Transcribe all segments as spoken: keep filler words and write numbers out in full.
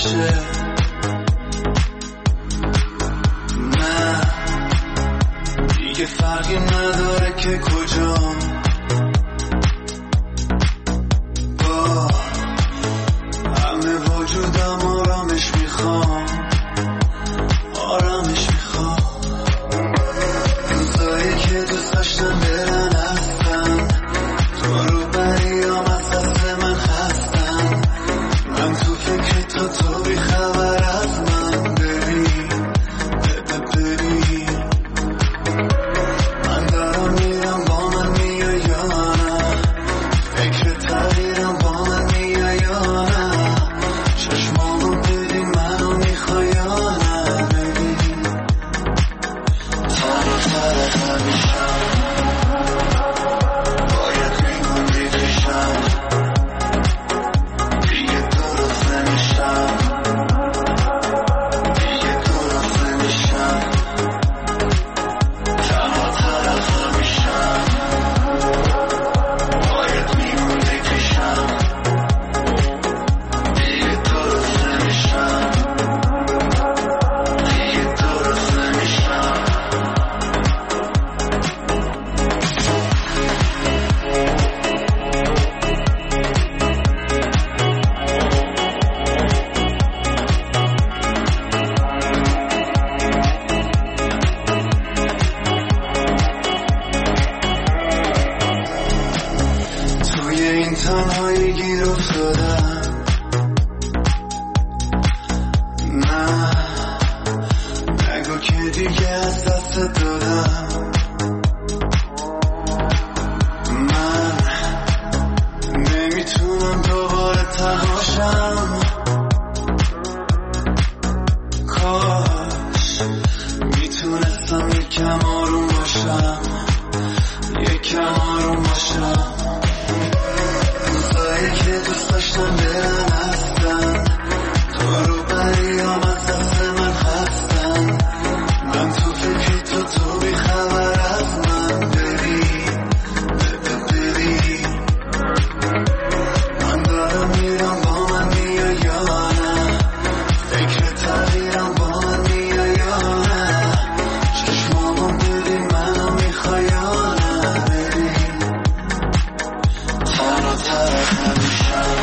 باشه. نه دیگه فرقی نداره که کجا، با همه وجودم آرامش میخوام، آرامش میخوام. روزایی که دوست داشتم برن هستن، تو رو بریام از دست من هستن. من تو فکر تو تو بی خبر از من بری بری. من دارم میرم با من میای یا نه، فکر تغییرم با من میای یا نه. چشمامو ببین منو میخوای یا نه ببین. تنها تره همیشم، باید میموندی پیشم. دیگه درست نمیشم، دیگه درست نمیشم. تنها تره همیشم، باید میموندی پیشم. دیگه درست نمیشم، دیگه درست نمیشم. توی این تنهایی گیر افتادم. نه نگو که دیگه از دست دادم. من نمیتونم دوباره تنهاشم. کاش میتونستم یکم آروم باشم، یکم آروم باشم. روزایی که دوست داشتم برن هستن، تو رو بریام از دست من هستن. من تو فکر تو تو بی خبر از من بری بری. من دارم میرم با من میای یا نه، فکر تغییرم با من میای یا نه. چشمامو ببین منو میخوای یا نه بری. تنها تره همیشم،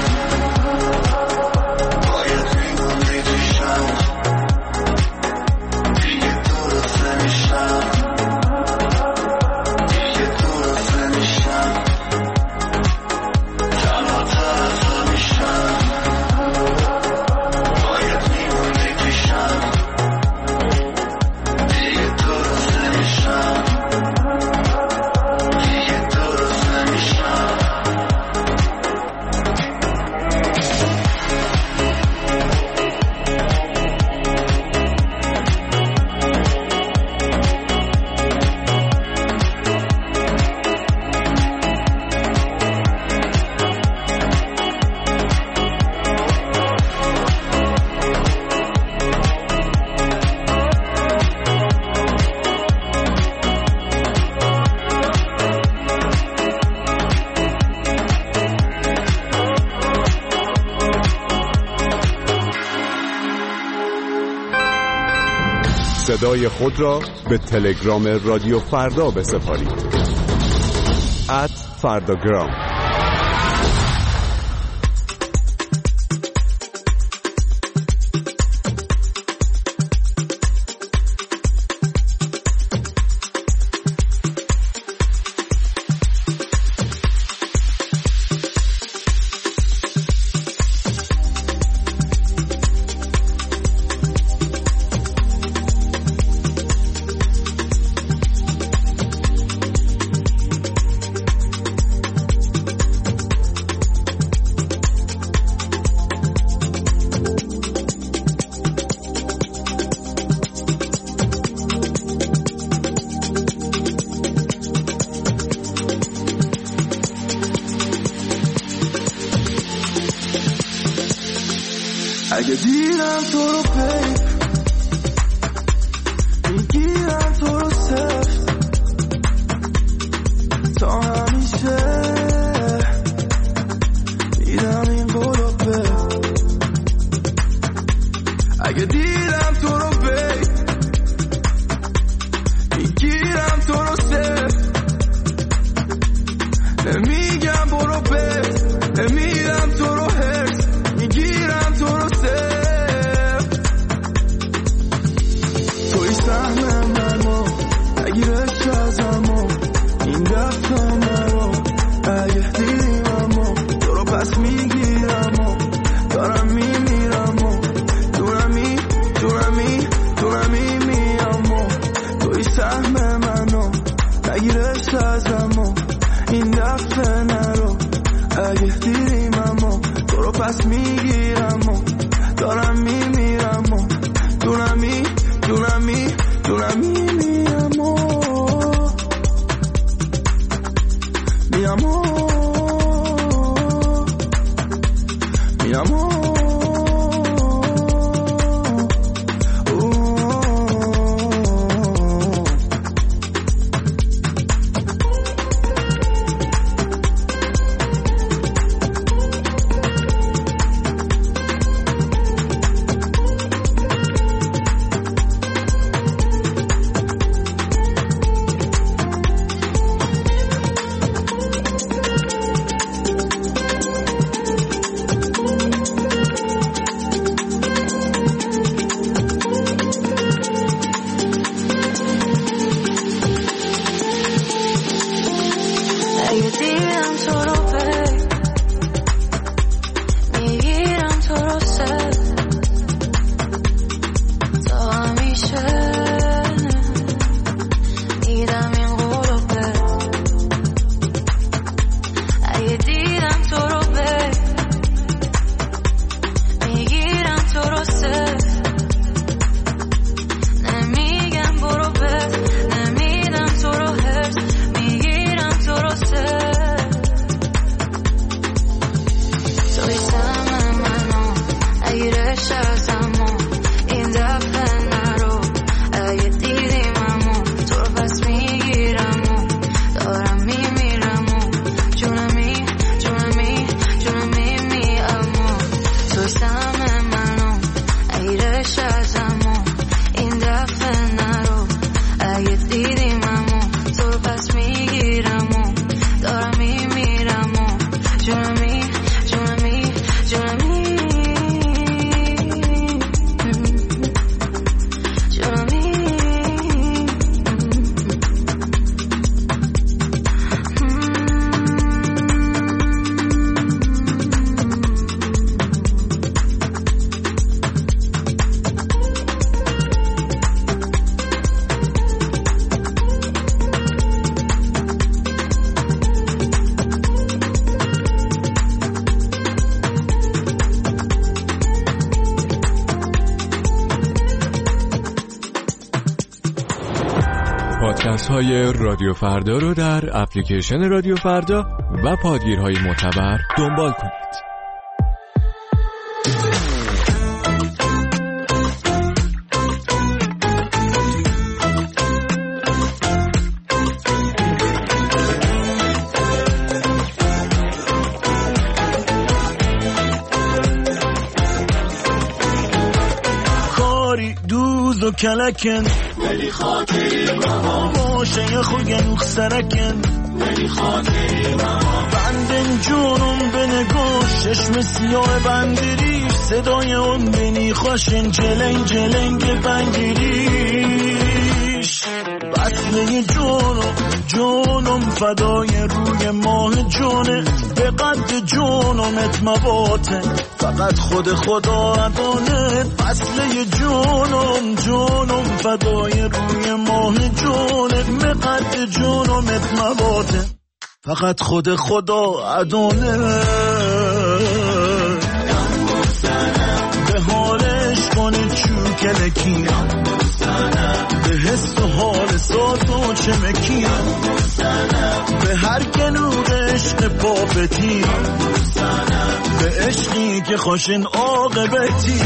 باید میموندی پیشم. دیگه درست نمیشم، دیگه درست نمیشم. تنها تره همیشم، باید میموندی پیشم. دیگه درست نمیشم، دیگه درست نمیشم. صدای خود را به تلگرام رادیو فردا بسپارید. ات فرداگرام. اگه دیدم تو رو پیپ میگیرم تو رو سفت تا همیشه میدم این قلوبه اگه دیدیم اما تو رو پس میگیرم و دارم میمیرم و دونمی دونمی دونمی میرم و میرم و میرم و پادکست های رادیو فردا رو در اپلیکیشن رادیو فردا و پادگیرهای معتبر دنبال کنید. کاری دوز و کلکن ولی خاطری ماما باشه خوگن سرکن ولی خاطری ماما بندن جونم به نگوش چشم سیاه بندریش صدای اون بینی خوشن جلنگ جلنگ بندریش بسله جونم جونم فدای روی ماه جونه به قد جونمت مباته فقط خود خدا ادانه بسله جونم جونم فدای روی ماه جونت به قد جونمت مباته فقط خود خدا ادانه به حالش کنه چوکلکی به حس و حال ساز و چمکی به هر گلوغ عشق پاپتی به عشقی که خوشن عاقبتی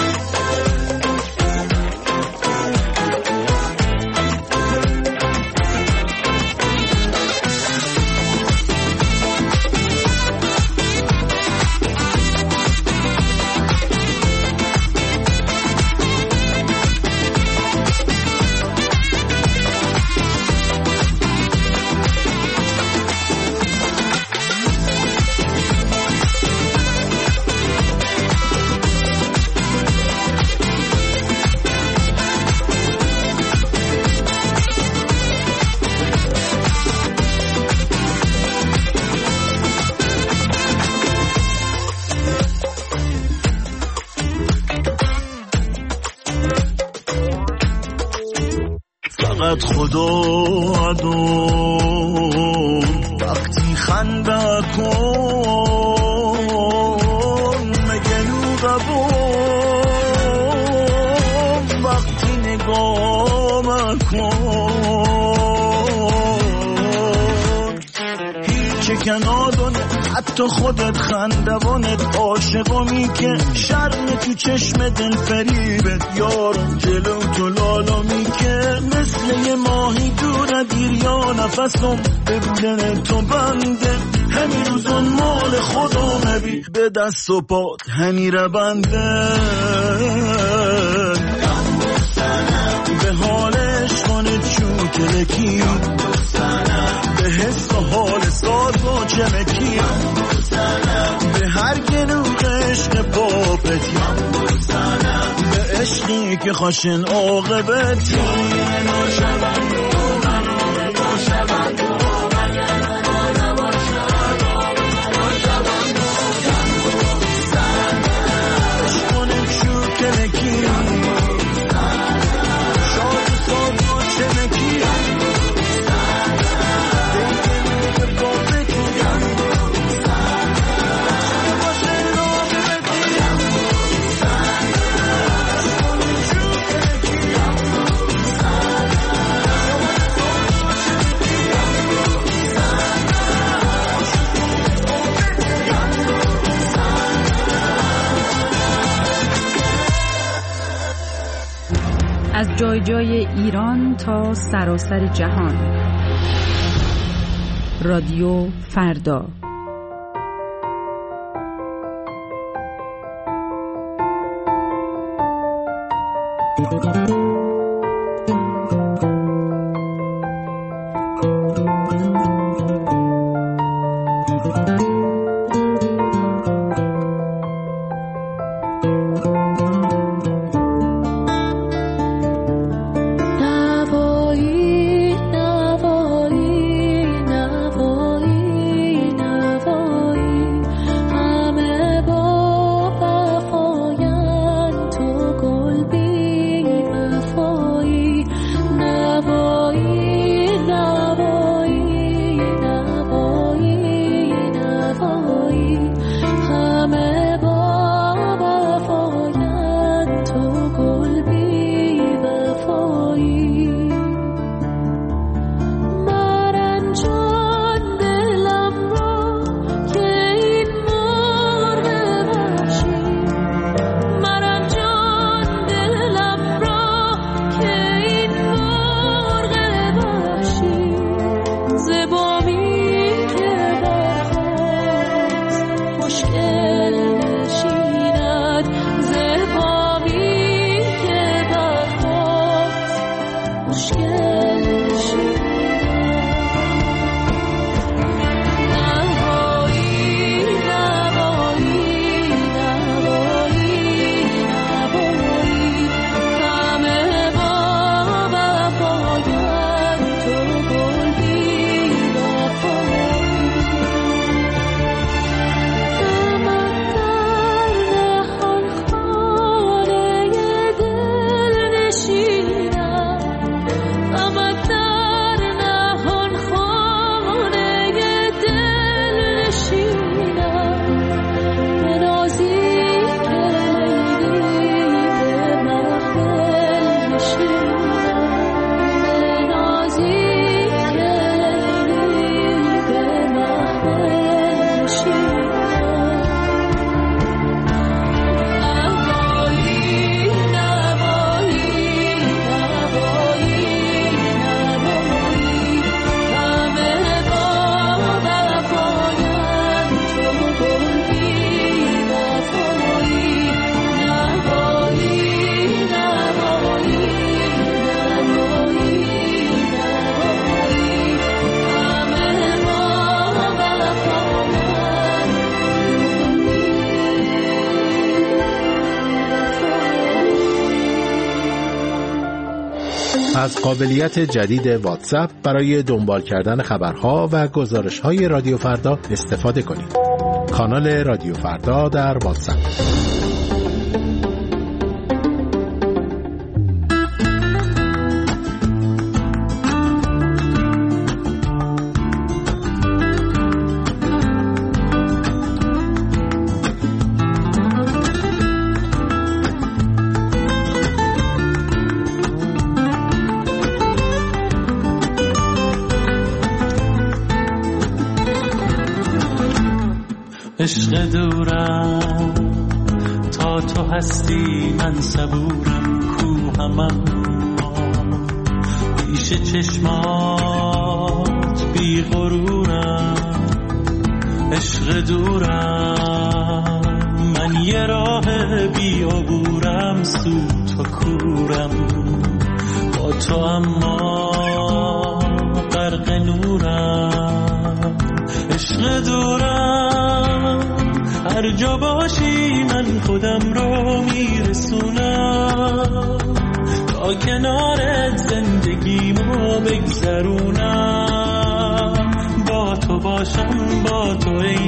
فقط خدا دو وقتی خنده کن حتی خودت خندوانت عاشقامی که شرم تو چشم دل فریبت یارم جلو تو لالامی که مثل یه ماهی دور دریا نفسم ببودن تو بنده همین روزون مال خودم نبی به دست و پات همی رو بنده به حالش کنه چون کلکی به حس و حال ساز و چمکی به هر گنوق عشق پاپتی به عشقی که خاشن عاقبتی از جای جای ایران تا سراسر جهان. رادیو فردا. از قابلیت جدید واتساپ برای دنبال کردن خبرها و گزارش‌های رادیو فردا استفاده کنید. کانال رادیو فردا در واتساپ. عشق دورم تا تو هستی من صبورم کوهم اما پیش چشمات بی غرورم عشق دورم من یه راه بی عبورم سو تو کورم با تو اما غرق نورم عشق دورم هر جا باشی من خودم رو میرسونم تا کنارت زندگیمو بگذرونم با تو باشم با تو ای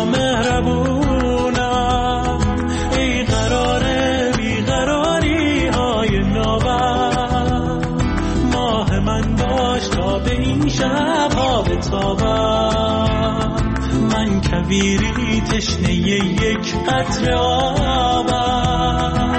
نامهربونم ای قرار بیقراری های نابم ماه من باش تا به این شب ها بتابم من کویری تشنه یک قطره آبم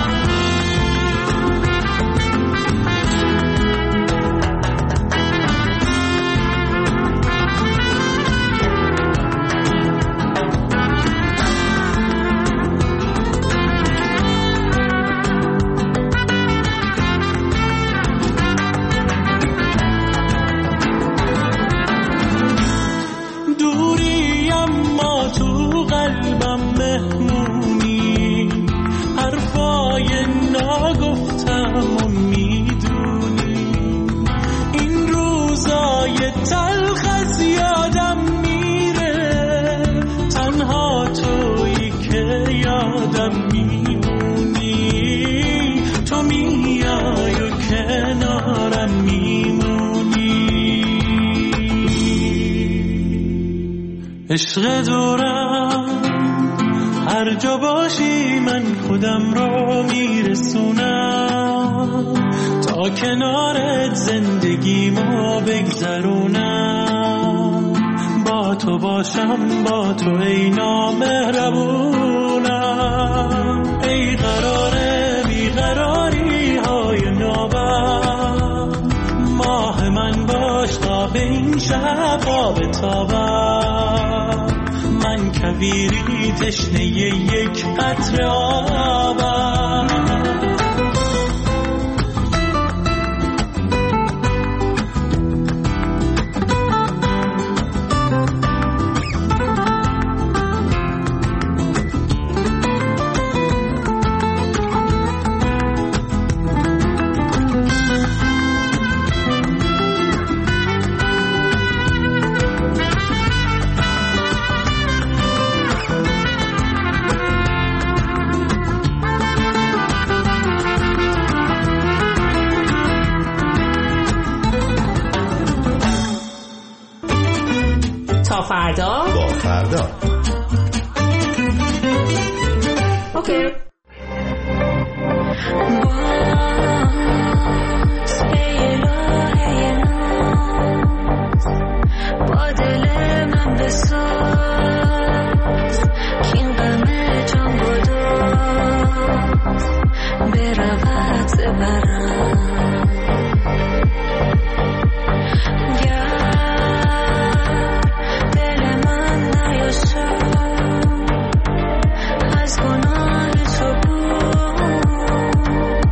عشق دورم هر جا باشی من خودم رو میرسونم تا کنارت زندگیمو بگذرونم با تو باشم با تو ای نامهربونم ای قرار بیقراری های نابم ماه من باش تا به این شب ها بتابم من کویری تشنه یک قطره آبم فردا با فردا اوکی با دل من بساز که این غم جان گداز برود زبرم از گناه تو بود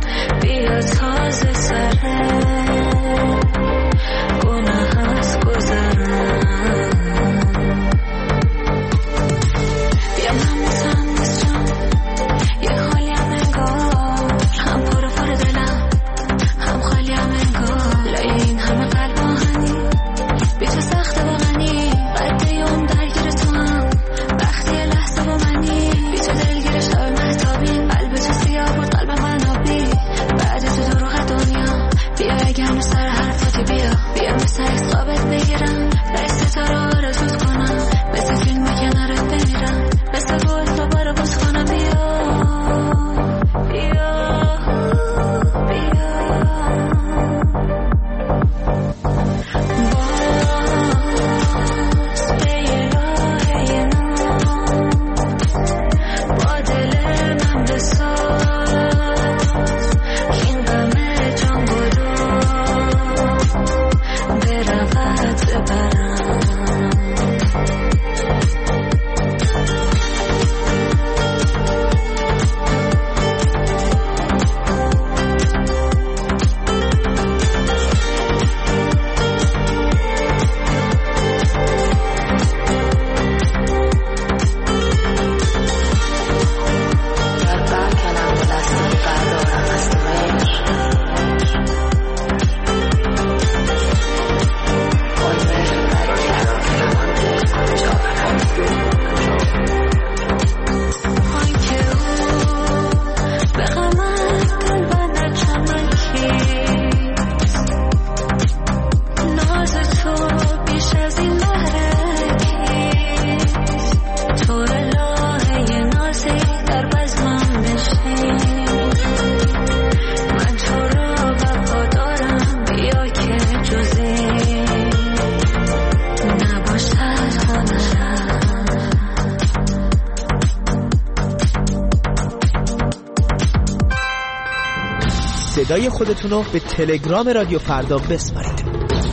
صدای خودتون رو به تلگرام رادیو فردا بسپارید.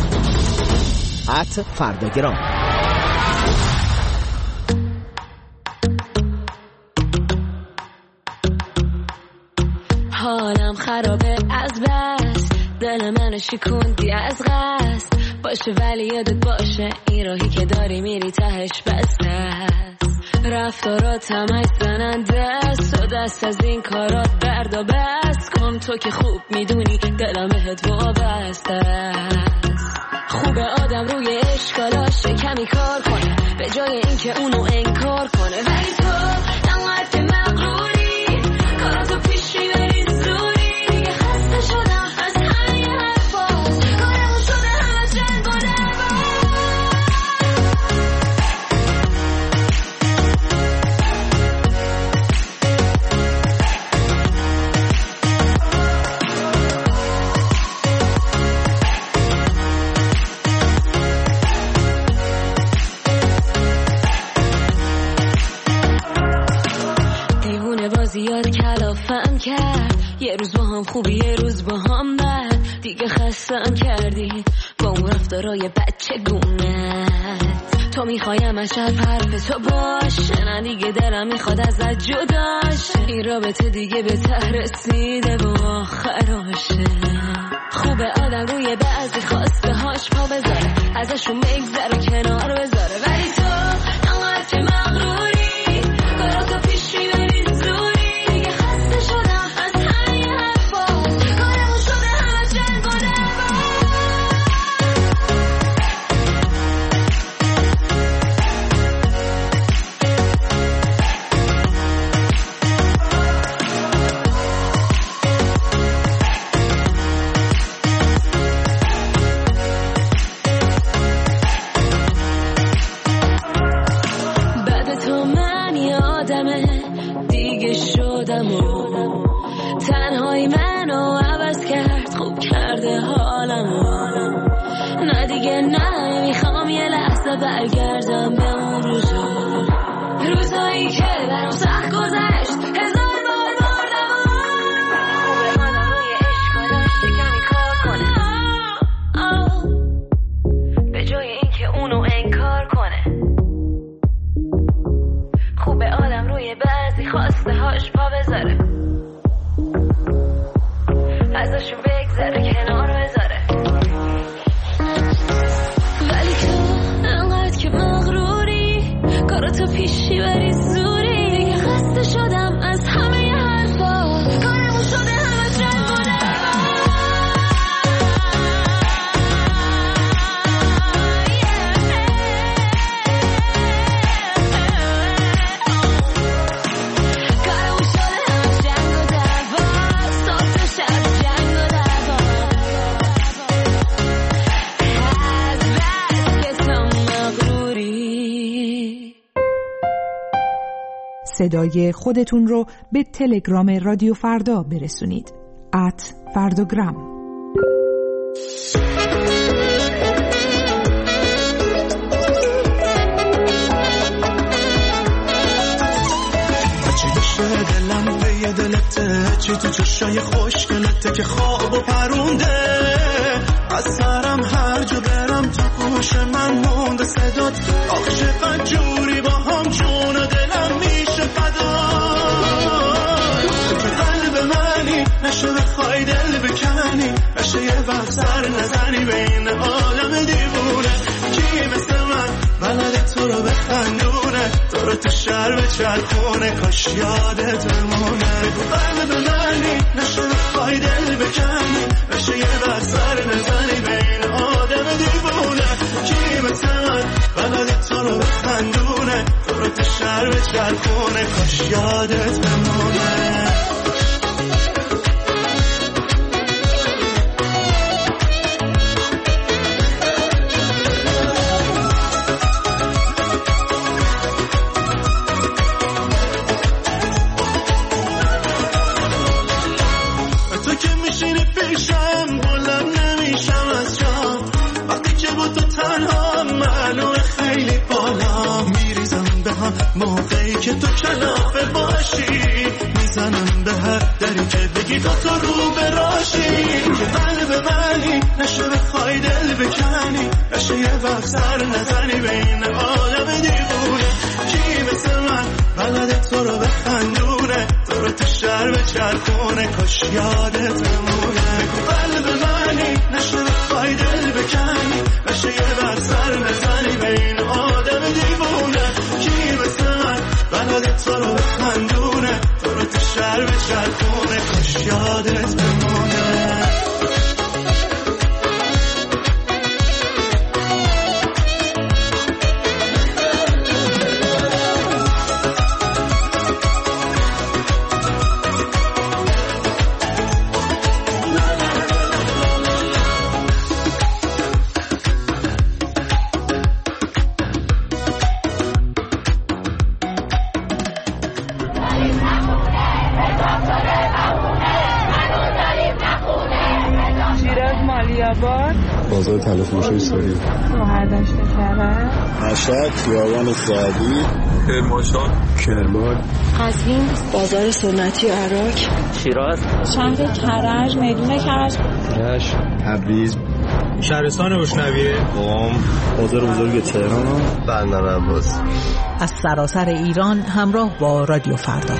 ات فرداگرام. حالم خرابه از بس، دل منو شکوندی از قصد. باشه ولی یادت باشه این راهی که داری میری تهش بسته است. رفتارات همش زننده است و دست از این کارات بردا بس کن. تو که خوب میدونی دلم بهت وابسته است. خوبه آدم روی اشکالاش کمی کار کنه به جای اینکه اونو انکار کنه. ولی تو انقدر که مغروری کاراتو پیش میبری زوری. دیگه خسته شدم از همه حرفات، کارمون شده همه جنگ و دعوا. زیاد کلافم کرد، یه روز با هم خوبی یه روز با هم بد. دیگه خستم کردی با اون رفتارای بچه گونت. تو میخوایم از شب حرف تو باشه، نه دیگه دلم میخواد ازت جداش. این رابطه دیگه به ته رسیده و آخراشه. خوبه آدم روی بعضی خواسته هاش پا بذاره، ازشون بگذره کنار بذاره. ولی تو انقدر که مغروری کاراتو پیش میبری زوری. تنهایی منو عوض کرد، خوب کرده حالمو. نه دیگه نه میخوام یه لحظه برگردم به اون روزا، روزایی که برام سخت گذشت هزار بار بردم. خوبه آدم روی اشکالاش کمی کار کنه به جای اینکه اونو انکار کنه. خوبه آدم روی بعضی خواسته هاش پا بذاره، ازشون بگذره کنار بذاره. ولی تو انقدر که مغروری کاراتو پیشی بری زوری. دیگه خسته شدم از همه حرفا، کارمون شده همه جنگ و دعوا. کارمون شده همه جنگ و دعوا، صبح تا شب جنگ و دعوا. از بس که تو مغروری. صدای خودتون رو به تلگرام رادیو فردا برسونید. ات فرداگرام. چی دوشه دلم به دلته، چی تو چشای خوشگلته که خواب و پرونده. از سرم هر جا برم تو گوش من مونده صدات. آخ چقدر جوری با هم جون و دلم میشه فدا. تو قلب منی نشه بخوای دل بکنی، نشه یه وقت سر نزنی بین عالم دیوونه. کی مثل من بلده تو رو بخندونه، تو رو تو شهر به چرخونه، کاش یادت بمونه. تو قلب منی نشه بخوای دل بکنی، نشه یه وقت سر نزنی بین آدم دیوونه. کی مثل من بلده تو رو بخندونه، تو رو تو شهر به چرخونه، کاش یادت بمونه. میشم موقعی که تو کلافه باشی، میزنم به هر دری که بگی تا تو رو براشی، که قلب منی نشه بخوای دل بکنی، نشه یه وقت سر نزنی بین آدم دیوونه، کی مثل من بلده تو رو بخندونه، تو رو تو شهر بچرخونه، کاش یادت بمونه. قلب منی نشه بخوای دل بکنی، نشه یه وقت سر نزنی بین آدم دیوونه، کی مثل من بلده تو رو بخندونه، تو رو تو شهر بچرخونه، کاش یادت بمونه. بازار تلافروشی سوری مهردشت کرد مشهد خیابان سعدی کرمانشاه کرمان قزوین بازار سنتی عراق شیراز شهر کرج میدون کرج رشت تبریز شهرستان روشنویه قم بازار بزرگ تهران بندر عباس. از سراسر ایران همراه با رادیو فردا.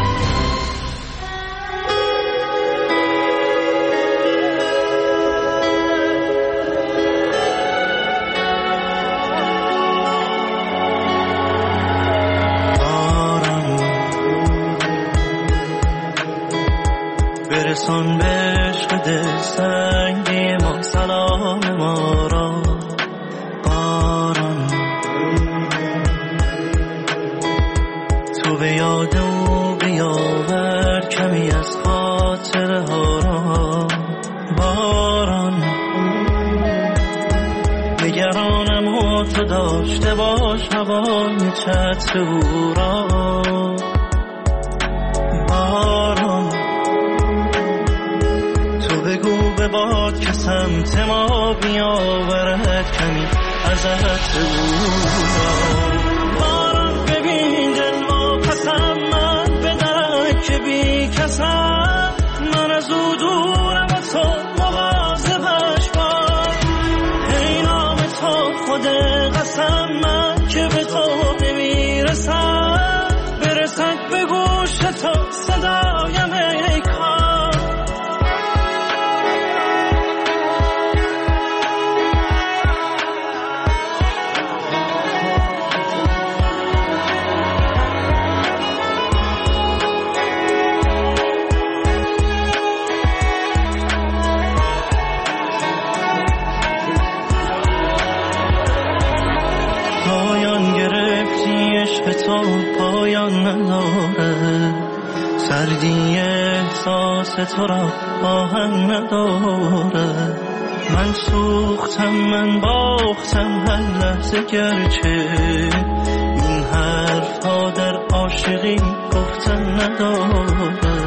برسون به عشق دل سنگی ما سلام ما را باران، تو به یاد او بیاور کمی از خاطره ها را باران، نگرانم و تو داشته باش هوای چتر او را باران، بگو به باد که سمت ما بیاورد کمی ازت بگو. باران ببین دل ما پسم من به درک که بی کسم، من از او دورم و تو مواظبش باش، ای نام تو خود قسم من که به تو نمیرسم، برسد به گوش تو صدایم ای کار. تو پایان نداره، سردی احساس تو را آهن نداره، من سوختم من باختم هر لحظه، گرچه این حرف ها در عاشقی گفتن نداره.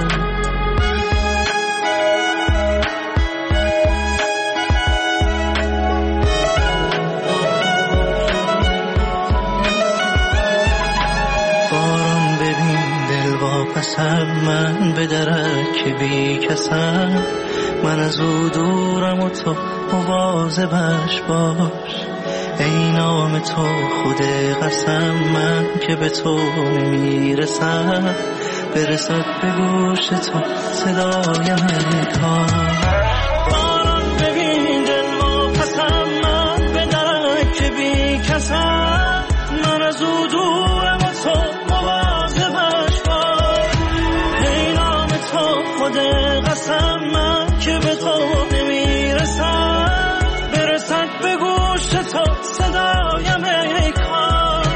پسم من به درک بی کسم، من از او دورم و تو مواظبش باش، ای نام تو خود قسم من که به تو نمیرسم، برسد به گوش تو صدایم کار. باران ببین دل ما پسم من به درک بی کسم، من از او دورم و تو مواظبش باش، ای نام تو خود قسم من که به تو نمیرسم، برسد به گوش تو صدایم ای کار.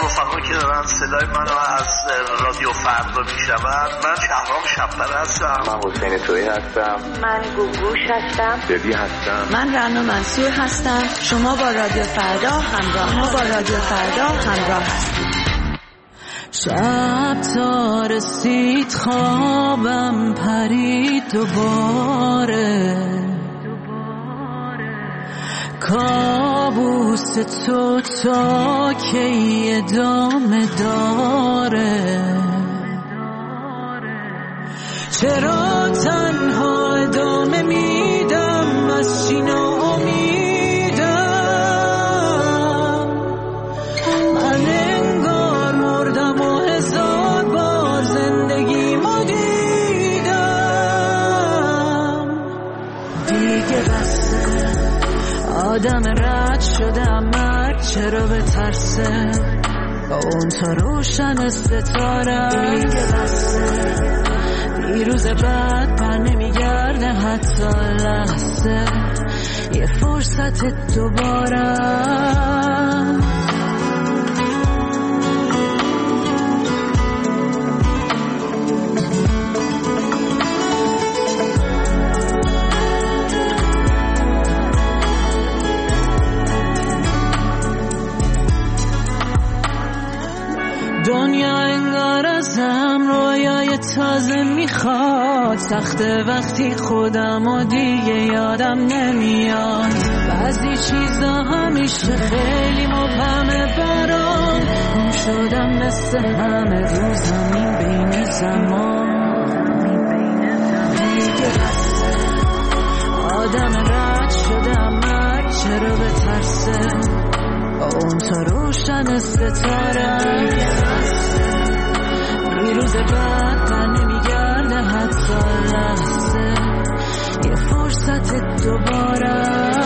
رفقا که دارن صدای منو از رادیو فردا میشنون. من شهرام شب‌بر هستم. من حسین تویی هستم. من گوگوش هستم. بدی هستم. من رنا منصور هستم. شما با رادیو فردا همراه ما با رادیو فردا همراه هستید. شب تا رسید خوابم پرید دوباره، کابوس تو تا کی ادامه داره؟ چرا تنها ادامه میدم از چی ناامیدم؟ من انگار مردم و هزار بار زندگیمو دیدم. دیگه بسه آدم رد شدم، مرد چرا به ترسه با اون تا روشن ستاره؟ دیگه بسه دیروز بعد پر نمیگرده حتی لحظه، یه فرصت دوباره. دنیا انگار ازم رویای تازه میخواد، سخته وقتی خودم و دیگه یادم نمیاد. بعضی چیزا همیشه خیلی مبهمه برام، گم شدم مثل همه رو زمین بین زمان. دیگه بسه آدم رد شدم، مرد چرا به ترسه با اون تا روشن ستاره؟ دیروز بعد پر نمیگرده حتی لحظه، یه فرصت دوباره.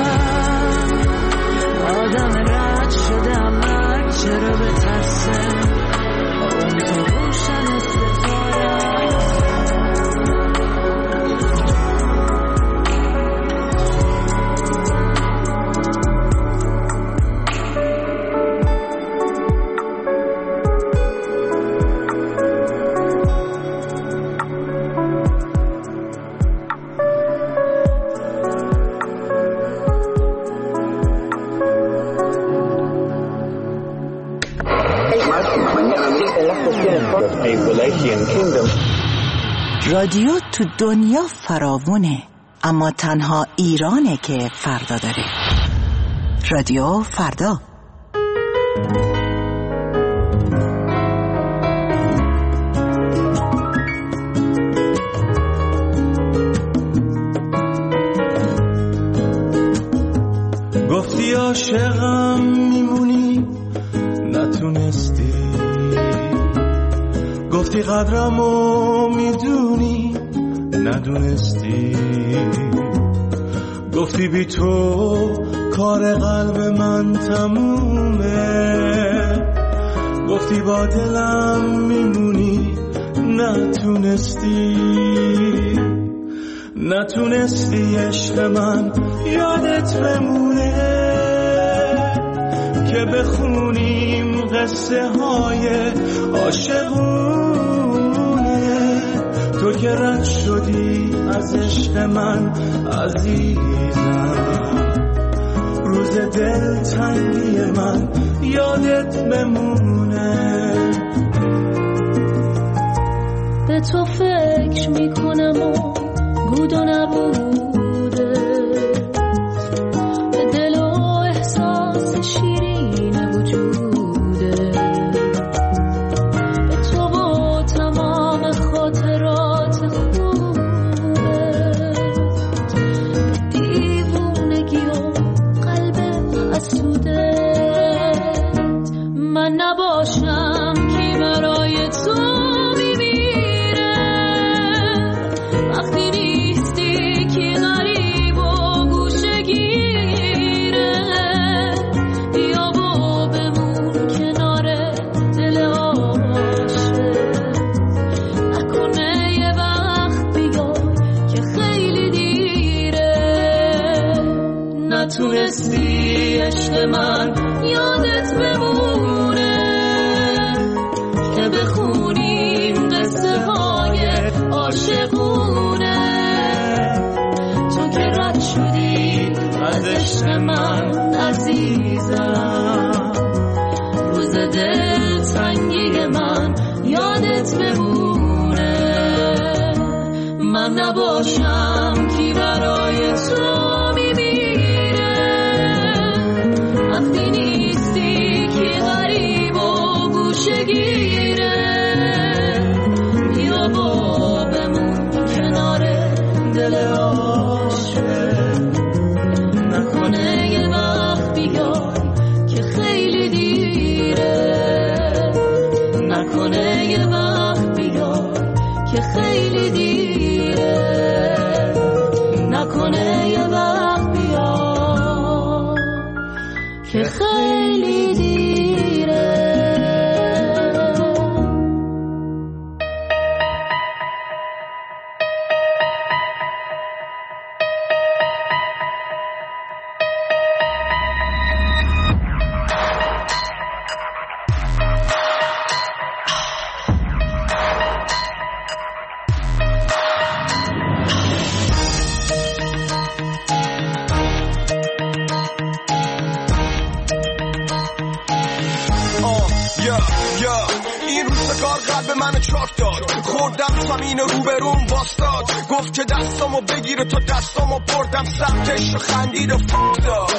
آدم رد شده مرد چرا به ترسه با اون تا روشن ستاره؟ رادیو تو دنیا فراوونه، اما تنها ایرانه که فردا داره. رادیو فردا. گفتی عاشقم میمونی نتونستی، گفتی قدرمو میدونی ندونستی، گفتی بی تو کار قلب من تمومه، گفتی با دلم میمونی نتونستی، نتونستی عشق من یادت بمونه که بخونیم قصه های عاشقونه. تو که رد شدی از عشق من عزیزم، روز دل تنگی من یادت بمونه. به تو فکر میکنم و بود و نبوده، به دل و احساس شیرین وجوده، به تو و تمام خاطرات خوبه، دیوونگی و قلب حسوده. من نباشم که برای تو نتونستی عشق من یادت بمونه من نباشم کی برای تو میمیره وقتی نیستی کی غریب و گوشگیره بیا با بمون کنار دل عاشق نکنه یه وقت بیای که خیلی دیره نکنه یه وقت بیای که خیلی دیره نکنه یه وقت بیای که خیلی دیره روبروم باستاد گفت که دستامو بگیره تا دستامو بردم سمتش و خندید و فک داد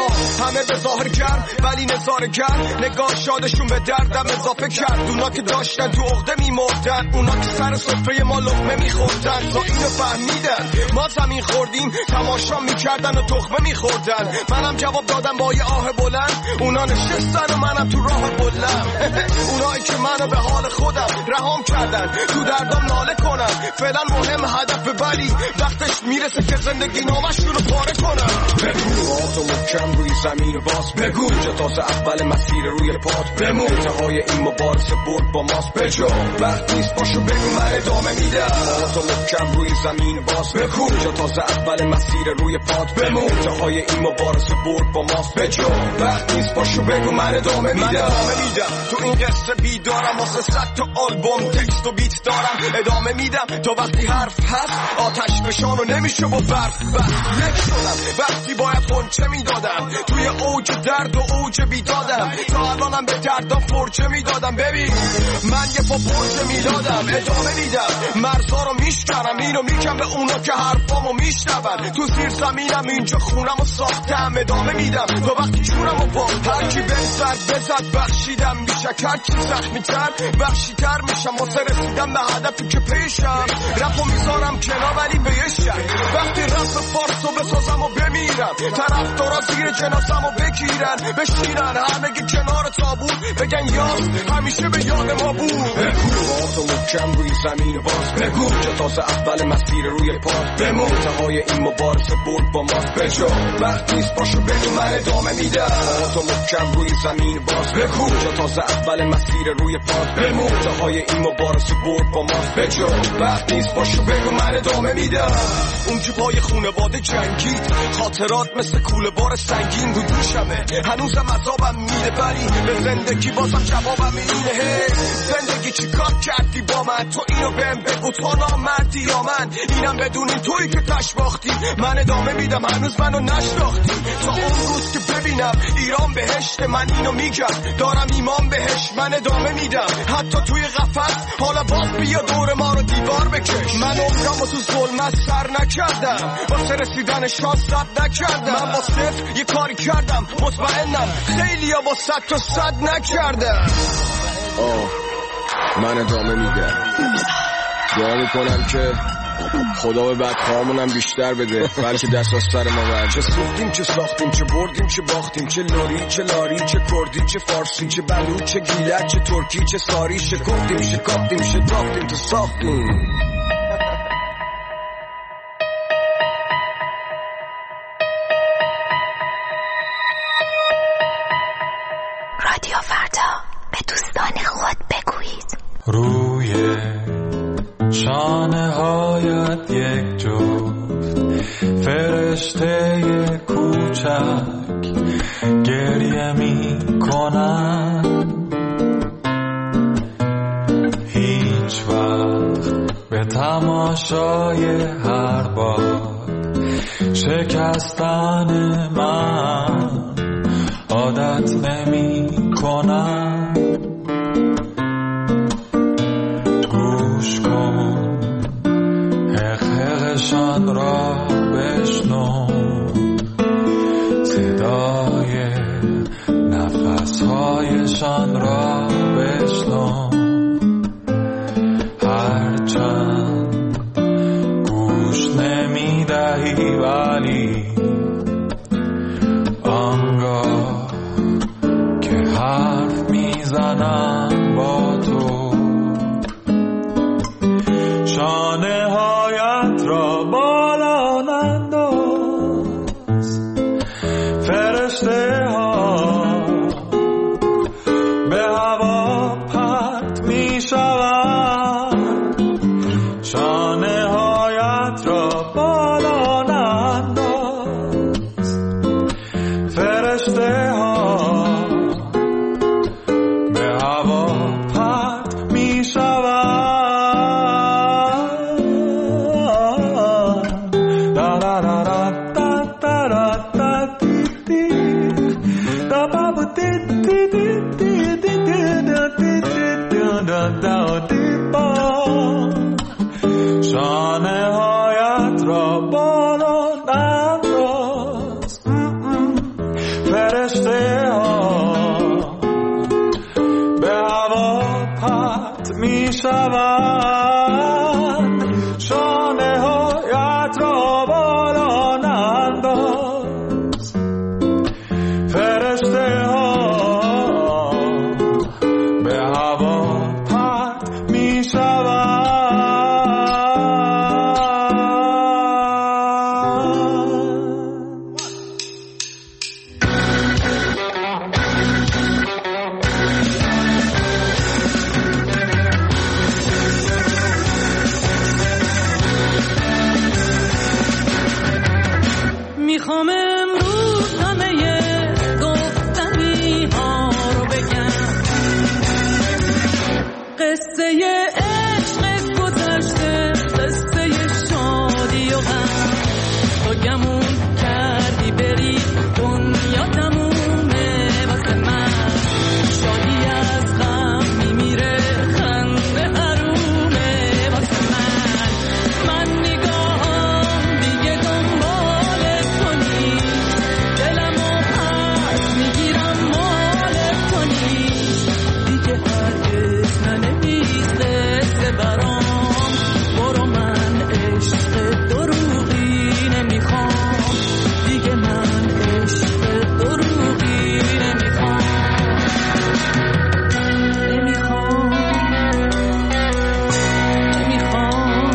همه به ظاهر گرم ولی نظاره گرم نگاه شادشون به دردم اضافه کرد اونا که داشتن تو عقده میمردن اونا که سر سفره ما لقمه میخوردن تا اینو فهمیدن ما زمین خوردیم تماشا میکردن و تخمه میخوردن منم جواب دادم با یه آه بلند اونا نشستن و منم تو راه بلند اونایی که منو به حال خودم رهام کردن تو دردم ناله کنم فعلا مهم هدف ولی وقتش میرسه که زندگی نامشون رو پاره کنم بگو تو محکم روی زمین باز بگو جا تازه اول مسیر روی پات بمون انتهای این مبارزه برد با ماست بجا وقت نیست باشو بگو من ادامه میدم تو محکم روی زمین باز بگو جا تازه اول مسیر روی پات بمون انتهای این مبارزه برد با ماست بجا وقت نیست باشو بگو من ادامه میدم من ادامه میدم تو این قصه بیدارم واسه صد تا آلبوم تکست و بیت دارم ادامه میدم تا وقتی حرف هست آتش بشانو نمیشه با برف بس یک شدم وقتی باید خونچه میدادم توی اوج درد و اوج بیدادم تا الانم به دردم فرچه میدادم ببین من یه پا پرچه میدادم ادامه میدم مرزا رو میشکنم اینو میکن به اونا که حرفامو میشنون تو زیر زمینم اینجا خونمو ساختم ادامه میدم تا وقتی جونمو با هرکی بزد بزد بخشیدم بیشک هرکی زخمی تر بخشی تر میشم واسه رسیدم به هدفی که پیشم رفو میذارم کنار ولی به یه شک وقتی رفت فارسو بسازم و بمیرم طرفدارا زیر جنازمو بگیرن بشینن همگی کنار تابوت بگن یاس همیشه به یاد ما بود بگو تو محکم روی زمین باز بگو جا تازه اول مسیر روی پات بمون انتهای این مبارزه برد با ماست بجا وقت نیست باشو بگو من ادامه میدم تو محکم روی زمین باز بگو جا تازه اول مسیر روی پات بمون انتهای این مبارزه برد با ماست بجا وقت نیست باشو بگو من ادامه میدم اون که پای خونواده جنگید خاطرات مثل کوله بار سنگین رو دوشمه هنوزم عذابم میده ولی به زندگی بازم جوابم اینه زندگی چی کار کردی با من تو اینو بهم بگو تو نامردی یا من اینم بدونی تویی که تش باختی من ادامه میدم هنوز منو نشناختی تا اون روز که ببینم ایران بهشت من اینو میگم دارم ایمان بهش من ادامه میدم حتی توی قفس حالا باز بیا دور ما رو دیوار بکش من عمرمو تو ظلمت سر نکردم واسه رسیدن شانس صد نکردم من با صفر یه کاری کردم مطمئنم خیلی ها با صد تا صد نکردم آه من ادامه میدم دعا میکنم که خدا به بدخواهامونم بیشتر بده بلکه دست از سر ما برد چه سوختیم چه ساختیم چه بردیم چه باختیم چه لوری چه لاری چه کردی چه فارسی چه بلوچ چه گیلک چه ترکی چه ساری شکفتیم شکافتیم شتافتیم تو ساختیم رادیو فردا به دوستان خود بگویید روی شانه هایت یک جفت فرشته کوچک گریه می کنن هیچ وقت به تماشای هر بار شکستن من عادت نمی کنم گوش کن حق من را بشنو هرچند گوش نمیدهی ولی آنگاه که حرف میزنم با تو شانه هایت را بالا ننداز فرشته ها به هوا پرت می شوند شانه هایت را بالا ننداز فرشته ها به هوا پرت می شوند شانه هایت را بالا ننداز فرشته ها به هوا پرت می شوند شانه هایت را بالا ننداز فرشته ها به هوا پرت می شوند میخوام امروز همه گفتنی ها رو بگم قصه عشق گذشته قصه شادی و غم تو گمون کردی بری دنیا تمومه واسه من شادی از غم میمیره خنده حرومه واسه من من نگاهم دیگه دنبال کنی دلمو پس میگیرم مال کنی دیگه هرگز ننویس قصه برام برو من عشق دروغی نمیخوام دیگه من عشق دروغی نمیخوام نمیخوام نمیخوام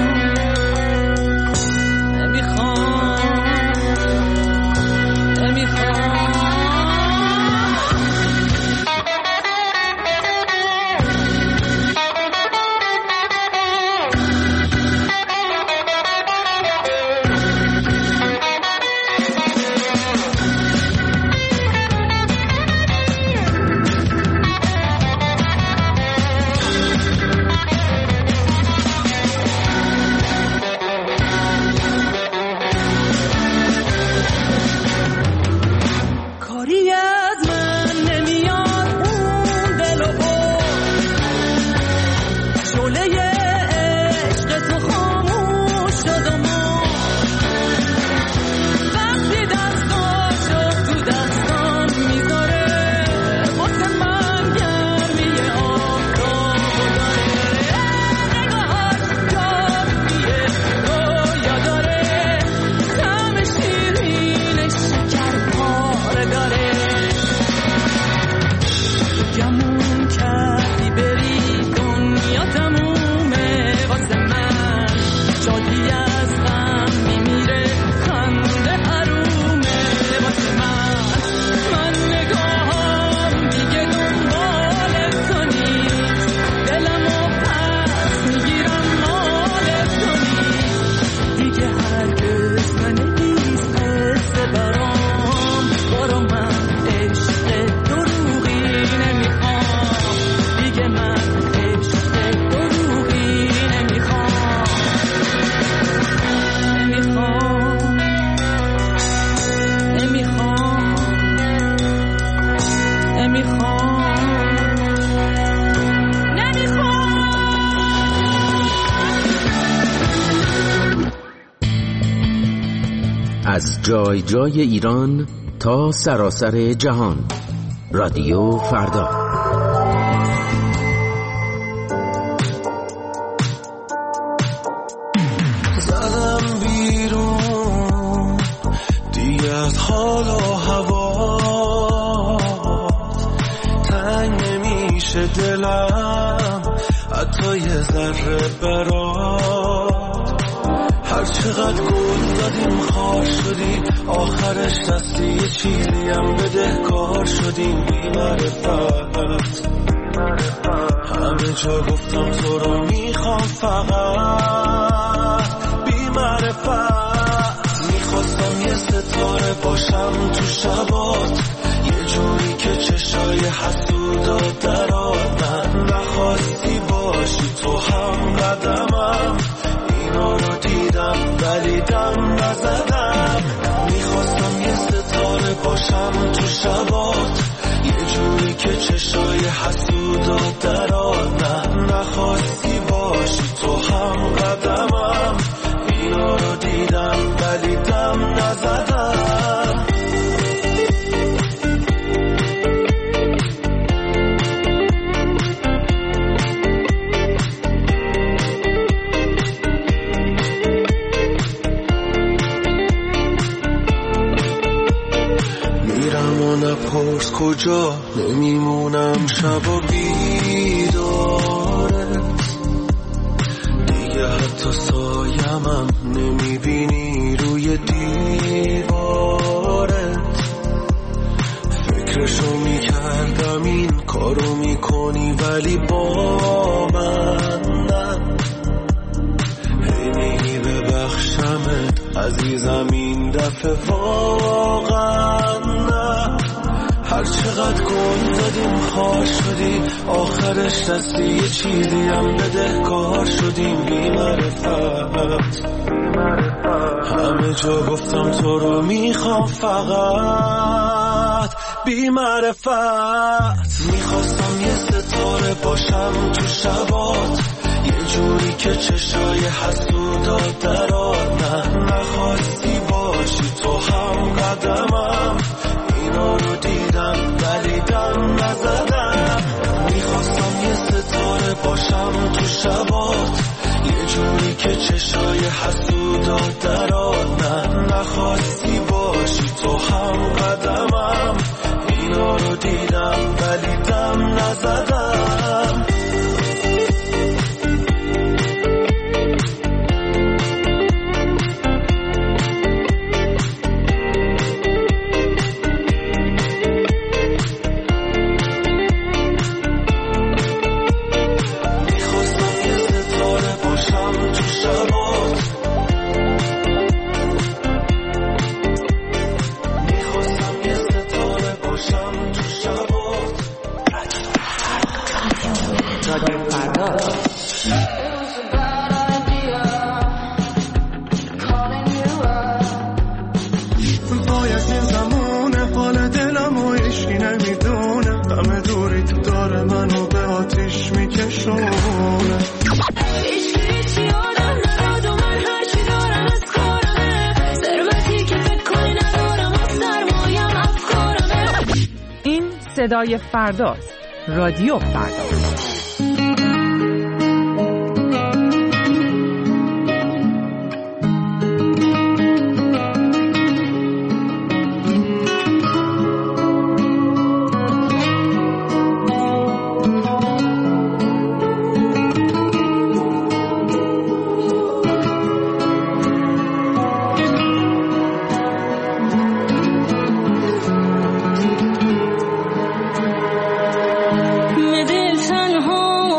نمیخوام نمیخوام کاری از من نمیاد اون دل و شعله عشق تو خاموش شد و وقتی دستاشو تو دستان میذاره واسه من گرمی آفتاب داره نگاهاش جادویه رویا داره طعم شیرین شکر پاره داره گمون کردی بری دنیا تمومه واسه من شادی از غم میمیره خنده حرومه واسه من من نگاهم دیگه دنبال کنی دلمو پس میگیرم مال کنی دیگه هرگز ننویس قصه برام برو من عشق دروغی نمیخوام دیگه من عشق دروغی نمیخوام نمیخوام نمیخوام نمیخوام از جای جای ایران تا سراسر جهان رادیو فردا. میشه دلم حتی یه ذره برات. هر چقدر گل دادیم خار شدی، آخرش دستی یه چیزی هم بدهکار شدیم. بی معرفت همه جا گفتم تو رو میخوام فقط. بی معرفت میخواستم یه ستاره باشم تو شبات، یه جوری که چشای حسودا درات. من نخواستی باشی تو هم قدمم، اینا رو دیدم ولی دم نزدم. میخواستم یه ستاره باشم تو شبات، یه جوری که چشای حسودا درات. نه نخواستی باشی تو هم قدمم، اینا رو دیدم ولی دم نزدم. میرم و نپرس کجا، نمیمونم شب و بیدارت. دیگه حتی سایمم نمیبینی روی دیوارت. فکرشو میکردم این کارو میکنی ولی با من نه. هی میگی ببخشمت عزیزم این دفعه واقعا نه. هر چقدر گل دادیم خار شدی، آخرش دستی یه چیزی هم بدهکار شدیم. بی معرفت همه جا گفتم تو رو میخوام فقط. بی معرفت میخواستم یه ستاره باشم تو شبات، یه جوری که چشای حسودا درات. نه نخواستی باشی تو هم قدمم، اینا رو دیدم ولی دم نزدم. میخواستم یه ستاره باشم تو شبات، یه جوری که چشای حسودا درات. نه نخواستی باشی تو هم قدمم، اینا رو دیدم ولی دم نزدم. صدای فرداست. رادیو فردا. میں دل تنها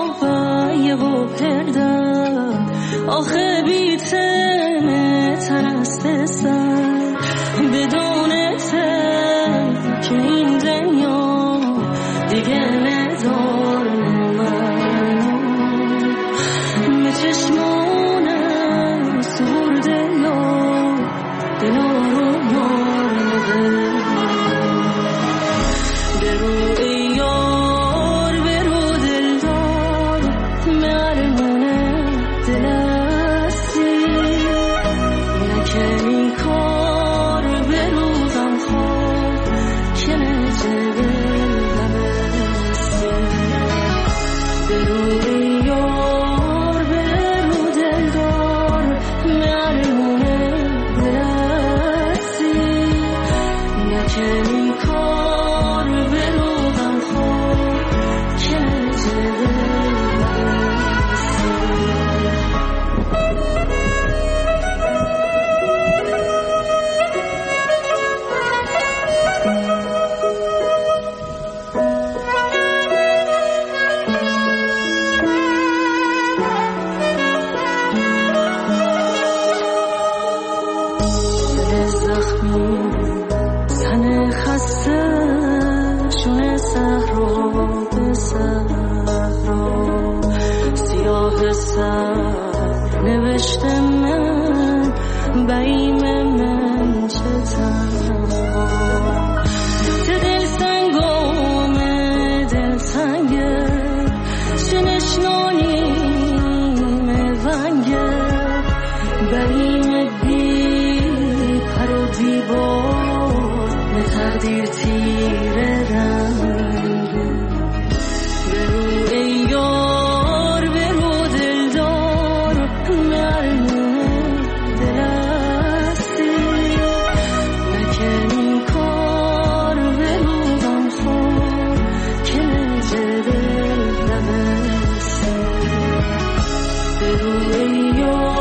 صحرا سیاه سر نوشته من بیم من چه تنها چه دل سنگام دل سنگه چه نشنانیم ونگه بیم بی پر و دیوار تقدیر تیره رنگه برو ای یار برو دلدار مرمون دل هستی نکن این کار برو غمخوار که نجه دل نبستی برو ای یار